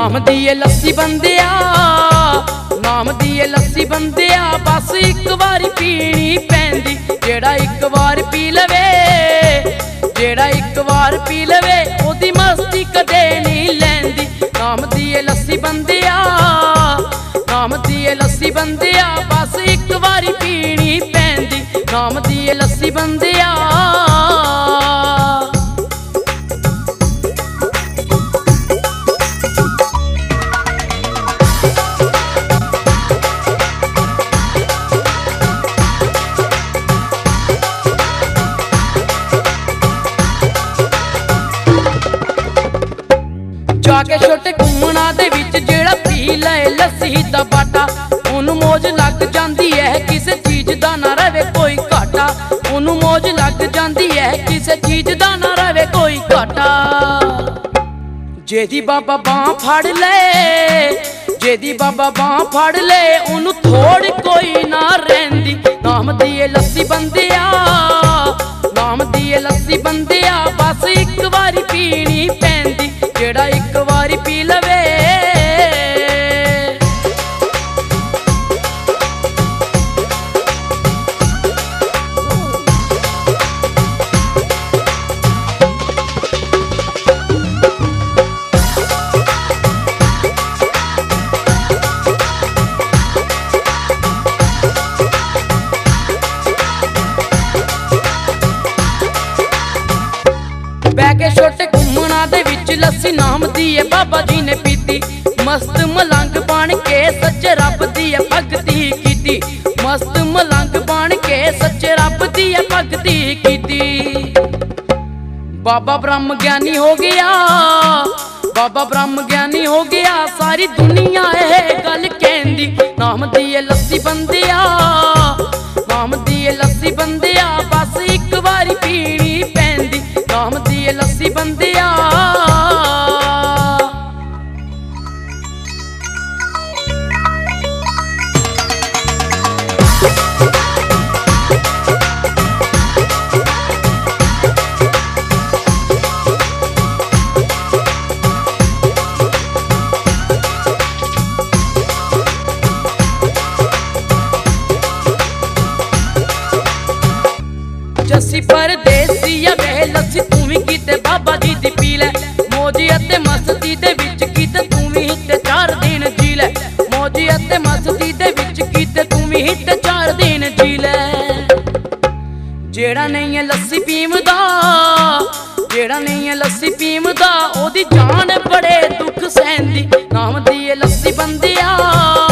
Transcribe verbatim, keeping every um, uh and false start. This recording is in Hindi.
नाम दी ये लस्सी बंदिया, नाम दी ये लस्सी बंदिया, बस एक बारी पीनी पैंदी। जेड़ा एक बार पी लवे, जेड़ा एक बार पी लवे, ओदी मस्ती कदे नहीं लैंदी। नाम दी ये लस्सी बंदिया, नाम दी ये लस्सी बंदिया, बस एक बारी पीनी पैंदी। नाम दी ये लस्सी बंदिया। जाके छोटे घूमना दे विच जेड़ा पी ले लस्सी दा बाटा, ओनू मौज लग जांदी है, किसे चीज दा ना रवे कोई घाटा। ओनू मौज लग जांदी है, किसे चीज दा ना रवे कोई घाटा। जेदी बाबा बां फड़ ले, जेदी बाबा बां फड़ ले, ओनू थोड़ी कोई ना रैंदी। नाम दी ये लस्सी बंदिया, नाम दी ये लस्सी बंदिया, बस एक बारी पीनी पैंदी। जेड़ा एक बारी पी लवे। बैके छोटे घूमना दे विच लस्सी नाम दी है बाबा जी ने पीती। मस्त मलंग बन के सच्चे रब दी है भगती कीती। मस्त मलंग बन के सच्चे रब दी है भगती कीती। बाबा ब्रह्म ज्ञानी हो गया, बाबा ब्रह्म ज्ञानी हो गया, सारी दुनिया है गल कहंदी। नाम दी ये लस्सी बंदिया, नाम दी ये लस्सी बंदिया, बस एक बारी पीनी पैंदी। नाम दी ये लस्सी बंदिया। जस्सी परदेसी या वे लस्सी तू भी कीते बाबा जी दी पी लै। मौजी अते मस्ती दे विच कीते तू भी हिट चार दिन जी लै। मौजी अते मस्ती दे विच कीते तू भी हिट चार दिन जी लै। जेड़ा नहीं है लस्सी पीवदा, जेड़ा नहीं है लस्सी पीवदा, ओदी जान बड़े दुख सहंदी। नाम दी ये लस्सी बंदिया।